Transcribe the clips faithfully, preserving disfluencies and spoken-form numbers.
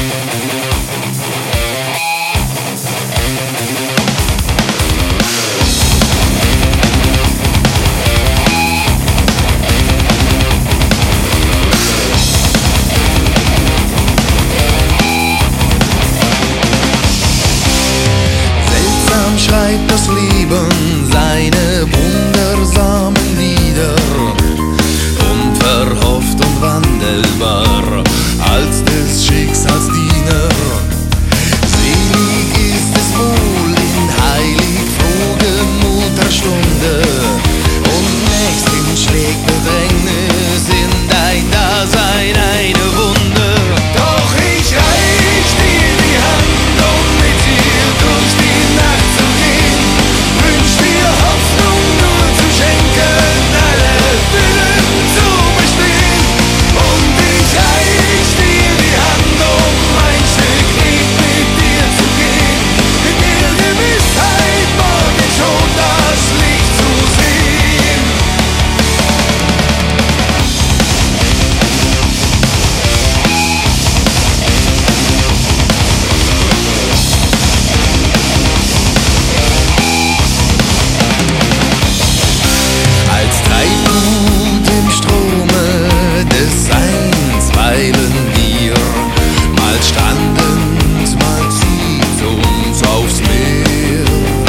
Schreibt das Leben seine wundersamen Lieder, unverhofft und wandelbar als des Schicksals Diener. Selig ist es wohl in heilig frohe Mutterstunde, und nächsthin schlägt Bedrängnis in dein Dasein eine Wunde. Doch ich reich dir die Hand, um mit dir durch die Nacht zu gehen, wünsch dir Hoffnung nur zu schenken, alle Willen zu bestehen. Und ich reich dir die Hand, um ein Stück Weg mit dir zu gehen, in der Gewissheit, morgen schon das Licht zu sehen. Als Treibgut im Strome des Seins weilen wir, mal strandend, mal zieht uns aufs Meer.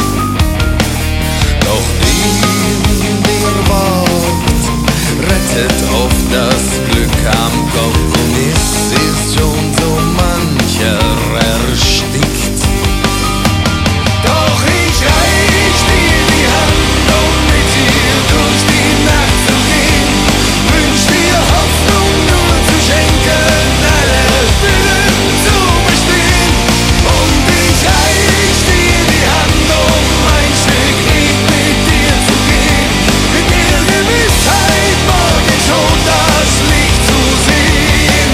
Doch den, der wagt, rettet oft das Glück am Kompromiss, ist schon so mancher erstickt. Doch ich reich dir die Hand, um mit dir durch die Nacht zu gehen, wünsch dir Hoffnung nur zu schenken, alle Willen zu bestehen. Und ich reich dir die Hand, um ein Stück Weg mit dir zu gehen, in der Gewissheit, morgen schon das Licht zu sehen.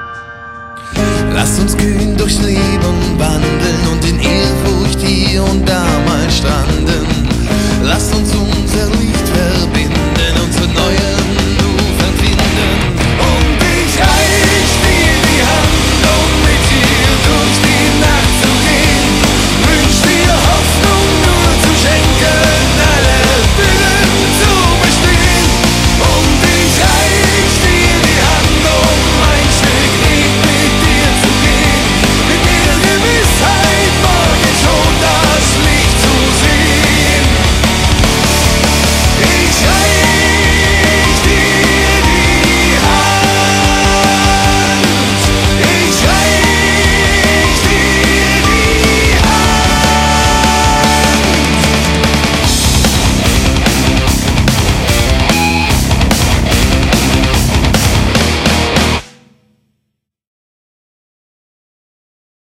Lasst uns kühn durchs Leben wandeln und in Ehrfurcht hier und da